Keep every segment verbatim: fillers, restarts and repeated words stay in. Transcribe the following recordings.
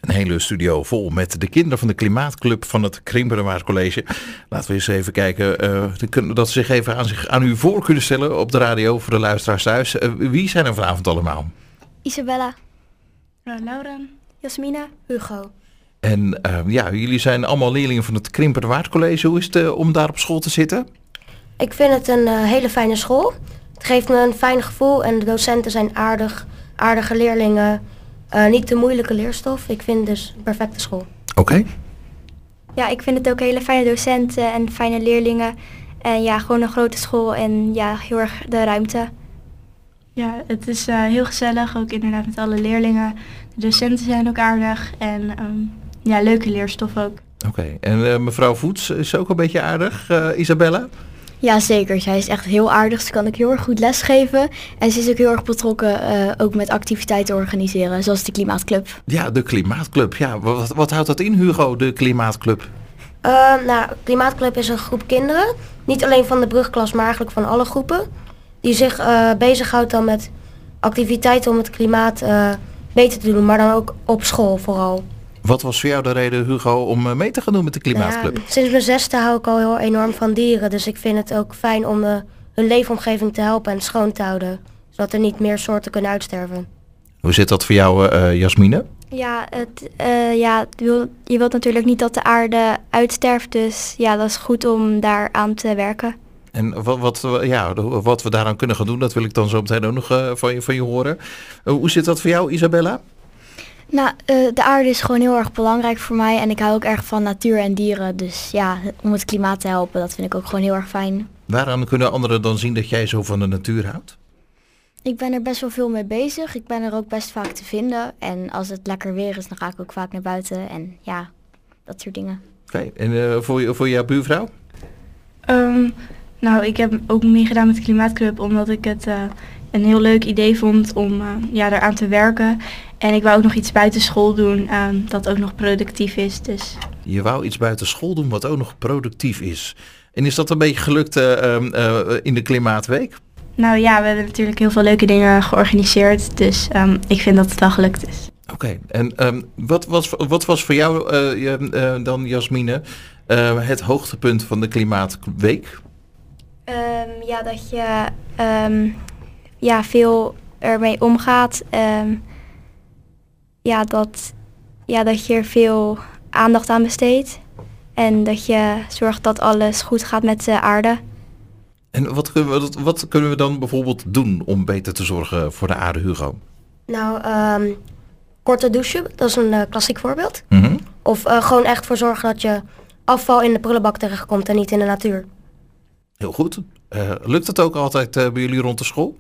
Een hele studio vol met de kinderen van de Klimaatclub van het Krimpenerwaard College. Laten we eens even kijken uh, dat ze zich even aan, zich aan u voor kunnen stellen op de radio voor de luisteraars thuis. Uh, wie zijn er vanavond allemaal? Isabella, uh, Lauren, Jasmina, Hugo. En uh, ja, jullie zijn allemaal leerlingen van het Krimpenerwaard College. Hoe is het uh, om daar op school te zitten? Ik vind het een uh, hele fijne school. Het geeft me een fijn gevoel en de docenten zijn aardig, aardige leerlingen. Uh, niet de moeilijke leerstof. Ik vind dus een perfecte school. Oké. Okay. Ja, ik vind het ook hele fijne docenten en fijne leerlingen. En ja, gewoon een grote school en ja, heel erg de ruimte. Ja, het is uh, heel gezellig, ook inderdaad met alle leerlingen. De docenten zijn ook aardig en um, ja, leuke leerstof ook. Oké, okay. en uh, mevrouw Voets is ook een beetje aardig, uh, Isabella? Ja, zeker. Zij is echt heel aardig. Ze kan ook heel erg goed lesgeven. En ze is ook heel erg betrokken uh, ook met activiteiten organiseren, zoals de Klimaatclub. Ja, de Klimaatclub. Ja, wat, wat houdt dat in, Hugo, de Klimaatclub? Uh, nou, Klimaatclub is een groep kinderen. Niet alleen van de brugklas, maar eigenlijk van alle groepen. Die zich uh, bezighoudt dan met activiteiten om het klimaat uh, beter te doen. Maar dan ook op school vooral. Wat was voor jou de reden, Hugo, om mee te gaan doen met de Klimaatclub? Ja, sinds mijn zesde hou ik al heel enorm van dieren. Dus ik vind het ook fijn om uh, hun leefomgeving te helpen en schoon te houden. Zodat er niet meer soorten kunnen uitsterven. Hoe zit dat voor jou, uh, Jasmine? Ja, het, uh, ja je wilt natuurlijk niet dat de aarde uitsterft. Dus ja, dat is goed om daar aan te werken. En wat, wat, ja, wat we daaraan kunnen gaan doen, dat wil ik dan zo meteen ook nog uh, van, je, van je horen. Uh, hoe zit dat voor jou, Isabella? Nou, uh, de aarde is gewoon heel erg belangrijk voor mij en ik hou ook erg van natuur en dieren. Dus ja, om het klimaat te helpen, dat vind ik ook gewoon heel erg fijn. Waaraan kunnen anderen dan zien dat jij zo van de natuur houdt? Ik ben er best wel veel mee bezig. Ik ben er ook best vaak te vinden. En als het lekker weer is, dan ga ik ook vaak naar buiten en ja, dat soort dingen. Oké, okay. en uh, voor, voor jouw buurvrouw? Um, nou, ik heb ook meegedaan met de Klimaatclub omdat ik het uh, een heel leuk idee vond om uh, ja, eraan te werken. En ik wou ook nog iets buiten school doen uh, dat ook nog productief is. Dus. Je wou iets buiten school doen wat ook nog productief is. En is dat een beetje gelukt uh, uh, in de Klimaatweek? Nou ja, we hebben natuurlijk heel veel leuke dingen georganiseerd. Dus um, ik vind dat het wel gelukt is. Oké, okay. en um, wat, was, wat was voor jou uh, uh, dan, Jasmine, uh, het hoogtepunt van de Klimaatweek? Um, ja, dat je um, ja, veel ermee omgaat. Um, ja, dat, ja, dat je er veel aandacht aan besteedt. En dat je zorgt dat alles goed gaat met de aarde. En wat kunnen we, wat kunnen we dan bijvoorbeeld doen om beter te zorgen voor de aarde, Hugo? Nou, um, korte douchen, dat is een uh, klassiek voorbeeld. Mm-hmm. Of uh, gewoon echt voor zorgen dat je afval in de prullenbak terechtkomt en niet in de natuur. Heel goed. Uh, lukt het ook altijd uh, bij jullie rond de school?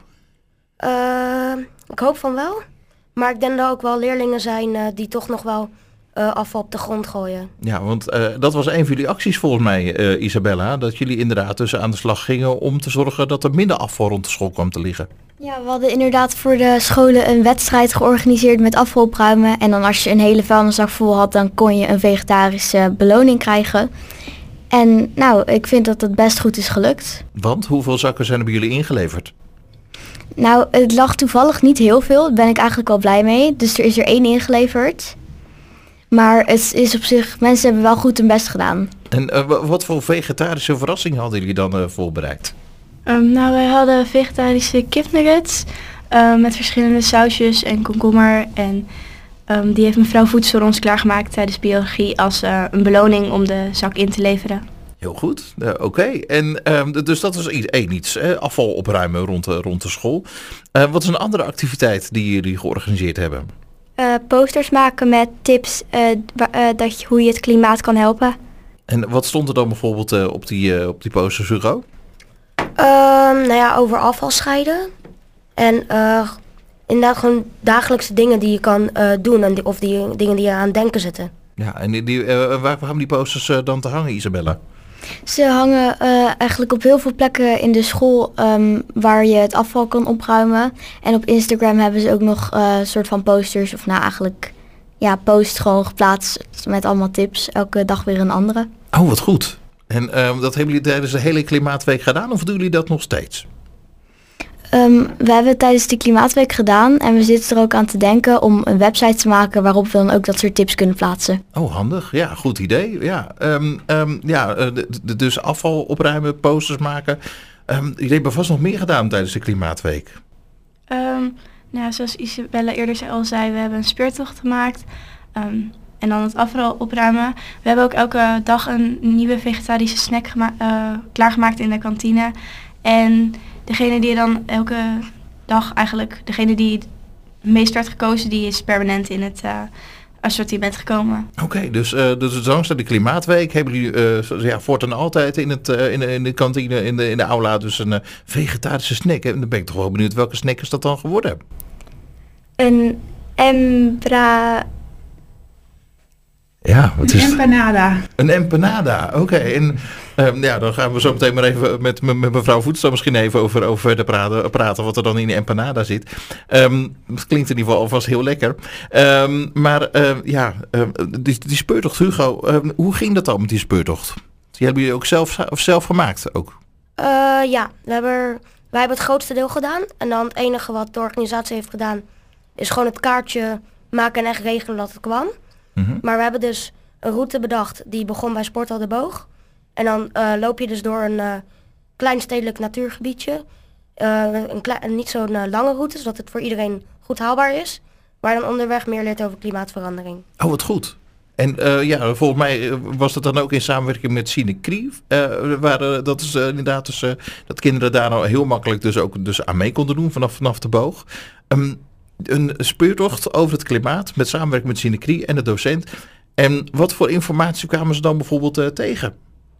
Uh, ik hoop van wel. Maar ik denk dat er ook wel leerlingen zijn uh, die toch nog wel uh, afval op de grond gooien. Ja, want uh, dat was een van jullie acties volgens mij, uh, Isabella. Dat jullie inderdaad dus aan de slag gingen om te zorgen dat er minder afval rond de school kwam te liggen. Ja, we hadden inderdaad voor de scholen een wedstrijd georganiseerd met afval opruimen. En dan als je een hele vuilniszak vol had, dan kon je een vegetarische beloning krijgen. En nou, ik vind dat het best goed is gelukt. Want hoeveel zakken zijn er bij jullie ingeleverd? Nou, het lag toevallig niet heel veel. Daar ben ik eigenlijk wel blij mee. Dus er is er één ingeleverd. Maar het is op zich, mensen hebben wel goed hun best gedaan. En uh, wat voor vegetarische verrassing hadden jullie dan uh, voorbereid? Um, nou, wij hadden vegetarische kipnuggets uh, met verschillende sausjes en komkommer. En um, die heeft mevrouw Voets voor ons klaargemaakt tijdens biologie als uh, een beloning om de zak in te leveren. Heel goed, uh, oké. Okay. En uh, dus dat is één iets, hè? Afval opruimen rond de, rond de school. Uh, wat is een andere activiteit die jullie georganiseerd hebben? Uh, posters maken met tips uh, uh, dat je, hoe je het klimaat kan helpen. En wat stond er dan bijvoorbeeld uh, op, die, uh, op die posters, Hugo? Uh, nou ja, over afval scheiden. En uh, inderdaad gewoon dagelijkse dingen die je kan uh, doen. En die, of die dingen die je aan denken zetten. Ja, en die, die, uh, waar kwamen die posters uh, dan te hangen, Isabella? Ze hangen uh, eigenlijk op heel veel plekken in de school um, waar je het afval kan opruimen. En op Instagram hebben ze ook nog een uh, soort van posters, of nou eigenlijk ja, post gewoon geplaatst met allemaal tips. Elke dag weer een andere. Oh, wat goed. En uh, dat hebben jullie tijdens de hele Klimaatweek gedaan of doen jullie dat nog steeds? Um, we hebben het tijdens de Klimaatweek gedaan en we zitten er ook aan te denken om een website te maken waarop we dan ook dat soort tips kunnen plaatsen. Oh, handig. Ja, goed idee. Ja, um, um, ja uh, d- d- dus afval opruimen, posters maken. Um, jullie hebben vast nog meer gedaan tijdens de Klimaatweek. Um, nou, zoals Isabelle eerder al zei, we hebben een speurtocht gemaakt. Um, en dan het afval opruimen. We hebben ook elke dag een nieuwe vegetarische snack gema- uh, klaargemaakt in de kantine. En degene die dan elke dag eigenlijk, degene die het meest werd gekozen, die is permanent in het uh, assortiment gekomen. Oké, okay, dus, uh, dus dankzij de Klimaatweek hebben jullie uh, ja, voortaan altijd in, het, uh, in, de, in de kantine, in de, in de aula, dus een uh, vegetarische snack. En dan ben ik toch wel benieuwd, welke snack is dat dan geworden? Een embra... Ja, wat is een empanada. Een empanada, oké. Okay. En um, ja, dan gaan we zo meteen maar even met, met, met mevrouw Voets dan misschien even over, over verder praten, praten wat er dan in de empanada zit. Um, het klinkt in ieder geval alvast heel lekker. Um, maar uh, ja, uh, die, die speurtocht, Hugo, um, hoe ging dat dan met die speurtocht? Die hebben jullie ook zelf, of zelf gemaakt ook? Uh, ja, we hebben, wij hebben het grootste deel gedaan. En dan het enige wat de organisatie heeft gedaan is gewoon het kaartje maken en echt regelen dat het kwam. Mm-hmm. Maar we hebben dus een route bedacht die begon bij Sporthal de Boog. En dan uh, loop je dus door een uh, klein stedelijk natuurgebiedje. Uh, een kle- een niet zo'n uh, lange route, zodat het voor iedereen goed haalbaar is. Waar dan onderweg meer leert over klimaatverandering. Oh, wat goed. En uh, ja, volgens mij was dat dan ook in samenwerking met Sinecrie. Uh, waar, uh, dat is uh, inderdaad dus, uh, dat kinderen daar nou heel makkelijk dus ook dus aan mee konden doen vanaf, vanaf de boog. Um, Een speurtocht over het klimaat met samenwerking met Sinecrie en de docent. En wat voor informatie kwamen ze dan bijvoorbeeld uh, tegen?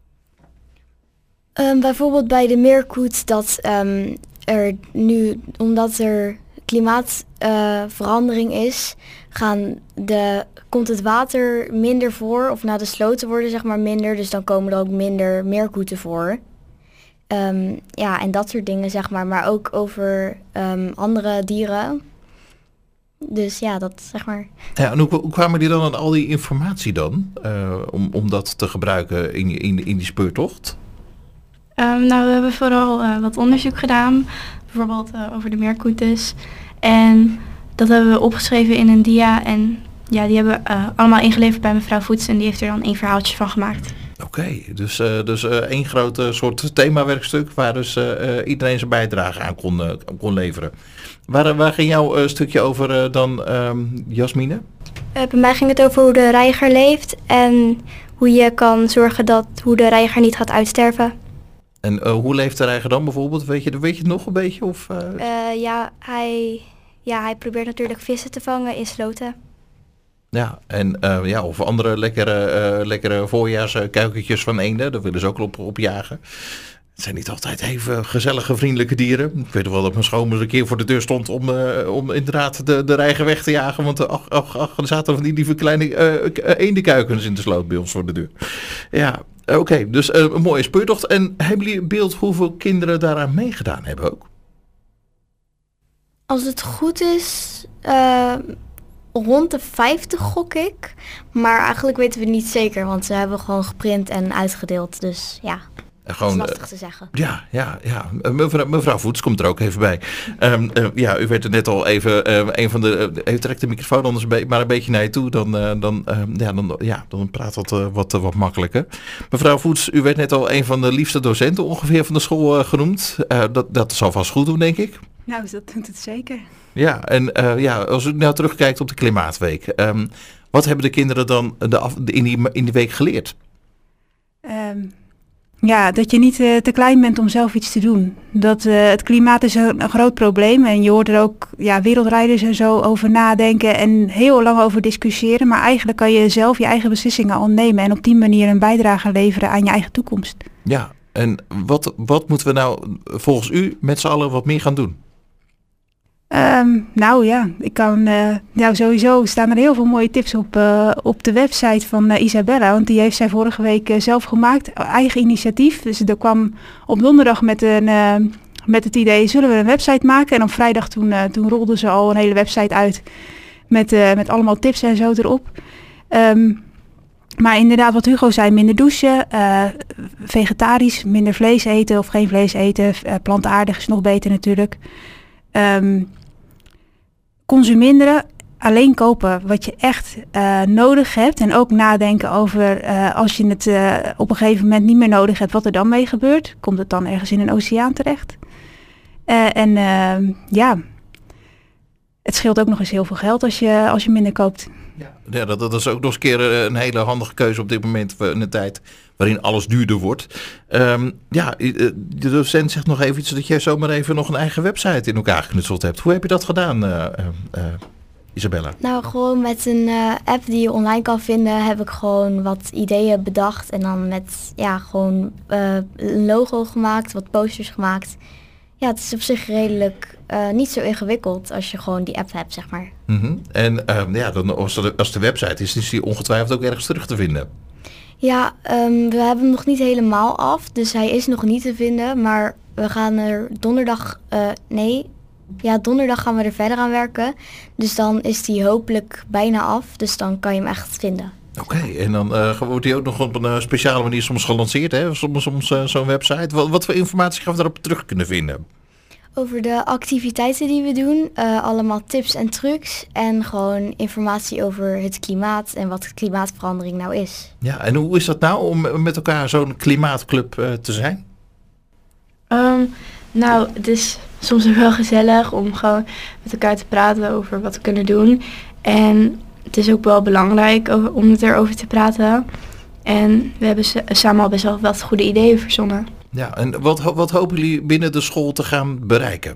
Um, bijvoorbeeld bij de meerkoet dat um, er nu, omdat er klimaatverandering uh, is, gaan de, komt het water minder voor. Of nou, de sloten worden zeg maar minder, dus dan komen er ook minder meerkoeten voor. Um, ja, en dat soort dingen zeg maar, maar ook over um, andere dieren. Dus ja, dat zeg maar. Ja, en hoe, hoe kwamen die dan aan al die informatie dan? Uh, om, om dat te gebruiken in, in, in die speurtocht? Um, nou, we hebben vooral uh, wat onderzoek gedaan. Bijvoorbeeld uh, over de meerkoetes. En dat hebben we opgeschreven in een dia. En ja, die hebben we uh, allemaal ingeleverd bij mevrouw Voets. En die heeft er dan één verhaaltje van gemaakt. Oké, okay, dus, uh, dus uh, één groot uh, soort themawerkstuk waar dus uh, uh, iedereen zijn bijdrage aan kon, uh, kon leveren. Waar, waar ging jouw uh, stukje over uh, dan, um, Jasmine? Uh, bij mij ging het over hoe de reiger leeft en hoe je kan zorgen dat hoe de reiger niet gaat uitsterven. En uh, hoe leeft de reiger dan bijvoorbeeld? Weet je, weet je het nog een beetje? Of, uh... Uh, ja, hij, ja, hij probeert natuurlijk vissen te vangen in sloten. Ja, en uh, ja, of andere lekkere, uh, lekkere voorjaarskuikentjes van eenden. Daar willen ze ook op, op jagen. Het zijn niet altijd even gezellige, vriendelijke dieren. Ik weet wel dat mijn schoonmoeder een keer voor de deur stond om, uh, om inderdaad de, de reiger weg te jagen. Want ach, ach, ach, er zaten van die lieve kleine uh, eendenkuikens in de sloot bij ons voor de deur. Ja, oké. Okay, dus uh, een mooie speurtocht. En hebben jullie een beeld hoeveel kinderen daaraan meegedaan hebben ook? Als het goed is, uh, rond de vijftig gok ik. Maar eigenlijk weten we niet zeker, want ze hebben gewoon geprint en uitgedeeld. Dus ja. Gewoon, dat is lastig te zeggen. Ja, ja, ja. Mevrouw, mevrouw Voets komt er ook even bij. Um, uh, ja, u werd er net al even uh, een van de. Uh, u trekt de microfoon anders een be- maar een beetje naar je toe. Dan, uh, dan, uh, ja, dan, ja, dan praat dat uh, wat, uh, wat makkelijker. Mevrouw Voets, u werd net al een van de liefste docenten ongeveer van de school uh, genoemd. Uh, dat, dat zal vast goed doen, denk ik. Nou, dat doet het zeker. Ja, en uh, ja, als u nou terugkijkt op de Klimaatweek. Um, wat hebben de kinderen dan de af, de, in, die, in die week geleerd? Um. Ja, dat je niet uh, te klein bent om zelf iets te doen. Dat uh, het klimaat is een, een groot probleem en je hoort er ook ja, wereldrijders en zo over nadenken en heel lang over discussiëren. Maar eigenlijk kan je zelf je eigen beslissingen al nemen en op die manier een bijdrage leveren aan je eigen toekomst. Ja, en wat, wat moeten we nou volgens u met z'n allen wat meer gaan doen? Um, nou ja, ik kan, uh, nou sowieso staan er heel veel mooie tips op, uh, op de website van uh, Isabella, want die heeft zij vorige week uh, zelf gemaakt, eigen initiatief. Dus er kwam op donderdag met, een, uh, met het idee, zullen we een website maken? En op vrijdag toen, uh, toen rolden ze al een hele website uit met, uh, met allemaal tips en zo erop. Um, maar inderdaad, wat Hugo zei, minder douchen, uh, vegetarisch, minder vlees eten of geen vlees eten. Uh, plantaardig is nog beter natuurlijk. Um, consumeren, alleen kopen wat je echt uh, nodig hebt. En ook nadenken over uh, als je het uh, op een gegeven moment niet meer nodig hebt, wat er dan mee gebeurt. Komt het dan ergens in een oceaan terecht? Uh, en uh, ja, het scheelt ook nog eens heel veel geld als je, als je minder koopt. Ja, ja dat, dat is ook nog eens een keer een hele handige keuze op dit moment in een tijd waarin alles duurder wordt. Um, ja, de docent zegt nog even iets dat jij zomaar even nog een eigen website in elkaar geknutseld hebt. Hoe heb je dat gedaan, uh, uh, uh, Isabella? Nou, gewoon met een uh, app die je online kan vinden, heb ik gewoon wat ideeën bedacht. En dan met, ja, gewoon uh, een logo gemaakt, wat posters gemaakt. Ja, het is op zich redelijk uh, niet zo ingewikkeld als je gewoon die app hebt, zeg maar. Mm-hmm. En uh, ja, dan, als, de, als de website is, is die ongetwijfeld ook ergens terug te vinden. Ja, um, we hebben hem nog niet helemaal af, dus hij is nog niet te vinden. Maar we gaan er donderdag, uh, nee, ja, donderdag gaan we er verder aan werken. Dus dan is die hopelijk bijna af, dus dan kan je hem echt vinden. Oké, okay, en dan uh, wordt die ook nog op een uh, speciale manier soms gelanceerd, hè? Soms, soms uh, zo'n website. Wat, wat voor informatie gaan we daarop terug kunnen vinden? Over de activiteiten die we doen, uh, allemaal tips en trucs en gewoon informatie over het klimaat en wat klimaatverandering nou is. Ja, en hoe is dat nou om met elkaar zo'n klimaatclub uh, te zijn? Um, nou, het is soms ook wel gezellig om gewoon met elkaar te praten over wat we kunnen doen. En het is ook wel belangrijk om het erover te praten. En we hebben samen al best wel wat goede ideeën verzonnen. Ja, en wat, wat hopen jullie binnen de school te gaan bereiken?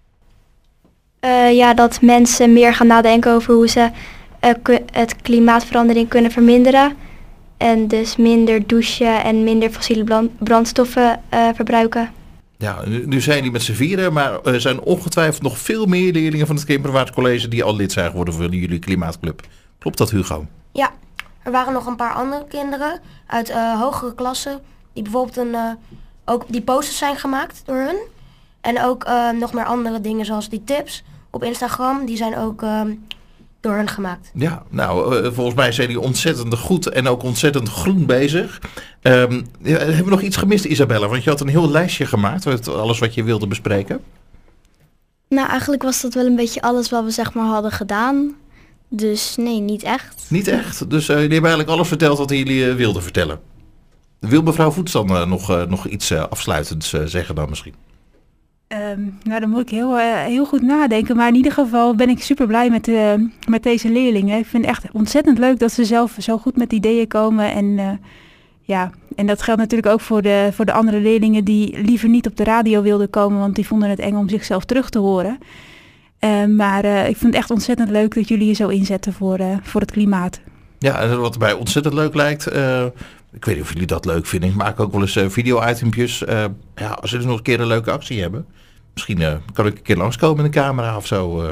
Uh, ja, dat mensen meer gaan nadenken over hoe ze uh, ku- het klimaatverandering kunnen verminderen. En dus minder douchen en minder fossiele brand- brandstoffen uh, verbruiken. Ja, nu, nu zijn die met z'n vieren, maar er zijn ongetwijfeld nog veel meer leerlingen van het Krimpenerwaard College die al lid zijn geworden van jullie klimaatclub. Klopt dat, Hugo? Ja, er waren nog een paar andere kinderen uit uh, hogere klassen die bijvoorbeeld een, uh, ook die posters zijn gemaakt door hun. En ook uh, nog meer andere dingen zoals die tips op Instagram, die zijn ook uh, door hun gemaakt. Ja, nou, uh, volgens mij zijn die ontzettend goed en ook ontzettend groen bezig. Um, ja, hebben we nog iets gemist, Isabella? Want je had een heel lijstje gemaakt met alles wat je wilde bespreken. Nou, eigenlijk was dat wel een beetje alles wat we zeg maar hadden gedaan. Dus nee, niet echt. Niet echt? Dus uh, jullie hebben eigenlijk alles verteld wat jullie uh, wilden vertellen. Wil mevrouw Voets dan uh, nog, uh, nog iets uh, afsluitends uh, zeggen dan misschien? Um, nou, dan moet ik heel, uh, heel goed nadenken. Maar in ieder geval ben ik super blij met, uh, met deze leerlingen. Ik vind het echt ontzettend leuk dat ze zelf zo goed met ideeën komen. En, uh, ja, en dat geldt natuurlijk ook voor de, voor de andere leerlingen die liever niet op de radio wilden komen. Want die vonden het eng om zichzelf terug te horen. Uh, maar uh, ik vind het echt ontzettend leuk dat jullie je zo inzetten voor, uh, voor het klimaat. Ja, en wat mij ontzettend leuk lijkt... Uh, ik weet niet of jullie dat leuk vinden. Ik maak ook wel eens uh, video-itempjes. Uh, ja, als jullie nog een keer een leuke actie hebben... Misschien uh, kan ik een keer langskomen met een camera of zo. Uh.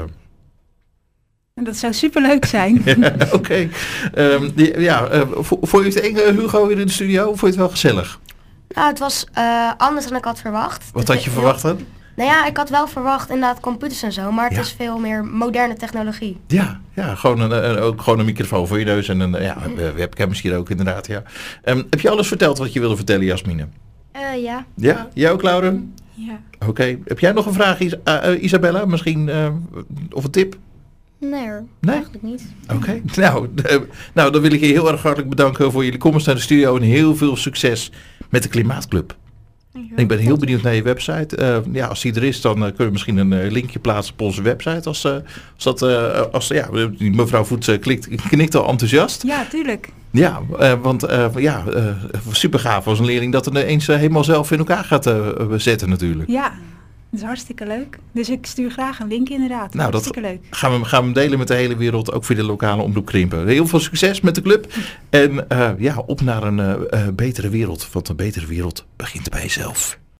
Dat zou superleuk zijn. ja, Oké. Okay. Um, ja, uh, vond je het eng, Hugo, hier in de studio? Of vond je het wel gezellig? Nou, het was uh, anders dan ik had verwacht. Wat had je heel... verwacht dan? Nou ja, ik had wel verwacht inderdaad computers en zo, maar het ja. is veel meer moderne technologie. Ja, ja gewoon, een, een, ook gewoon een microfoon voor je neus en een ja, webcam misschien ook inderdaad. Ja. Um, heb je alles verteld wat je wilde vertellen, Jasmine? Uh, ja. Ja? Jij ook, Lauren? Ja. Oké. Okay. Heb jij nog een vraag, Is- uh, Isabella? Misschien, uh, of een tip? Nee hoor, nee? eigenlijk niet. Oké. Okay. Nou, uh, nou, dan wil ik je heel erg hartelijk bedanken voor jullie komst naar de studio en heel veel succes met de Klimaatclub. Ik ben heel benieuwd naar je website. Uh, ja, als die er is, dan uh, kunnen we misschien een uh, linkje plaatsen op onze website. Als, uh, als dat, uh, als, ja, mevrouw Voets uh, klikt, knikt al enthousiast. Ja, tuurlijk. Ja, uh, want uh, ja, uh, super gaaf als een leerling dat er eens uh, helemaal zelf in elkaar gaat uh, zetten natuurlijk. Ja, dat is hartstikke leuk. Dus ik stuur graag een link inderdaad. Nou, hartstikke dat leuk. Gaan we, gaan we delen met de hele wereld, ook voor de lokale omroep Krimpen. Heel veel succes met de club. En uh, ja, op naar een uh, uh, betere wereld. Want een betere wereld begint bij jezelf.